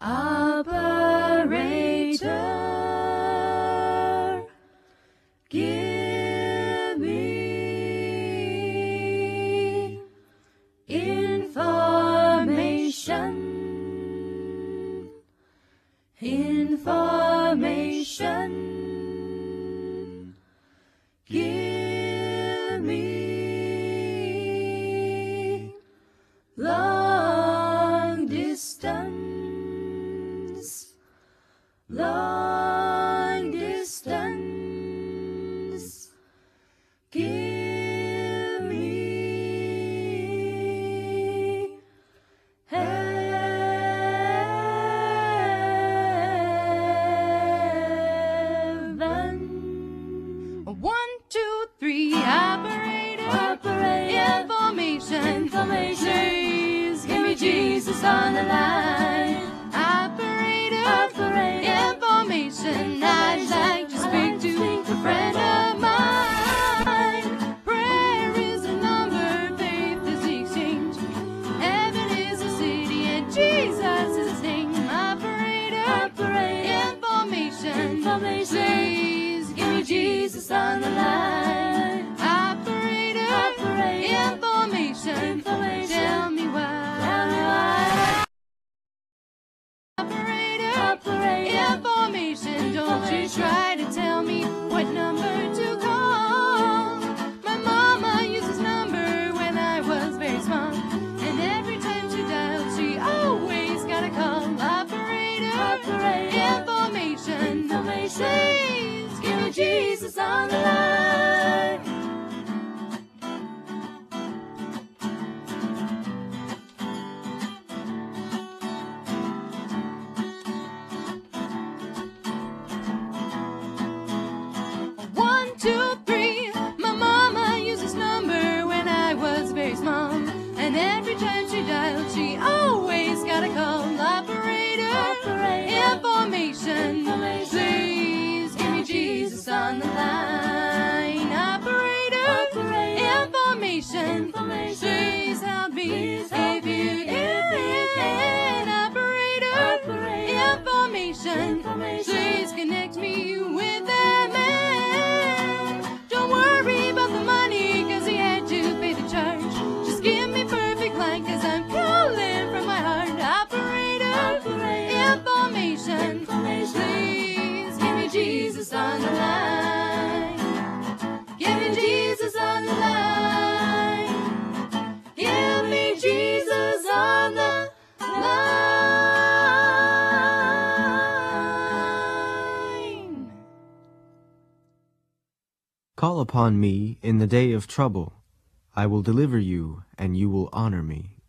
Operator, give me information. Information. Give me long distance. Long distance. Give me heaven. 1, 2, 3, operator, information. Please give me Jesus on the line. Operator, information. I'd like to speak to a friend of mine. Prayer is a number, faith is the exchange. Heaven is a city, and Jesus is his name. Operator, information. Please give me Jesus on the line. Operator, information. Tell me why. Operator, information. Don't you try to tell me what number to call. My mama used this number when I was very small, and every time she dialed, she always got a call. Operator, information. Please give me Jesus on the line. One, two, three. My mama used this number when I was very small, and every time she dialed, she always got a call. Operator, information. Please give me Jesus on the line. Operator, information. Please help me if you can. Operator, information. Please connect me with that man. Don't worry about the money, 'cause he had to pay the charge. Just give me perfect light, 'cause I'm calling from my heart. Operator, information. Please give me Jesus on the line. Give me Jesus on the line. Give me Jesus on the line. Call upon me in the day of trouble. I will deliver you, and you will honor me.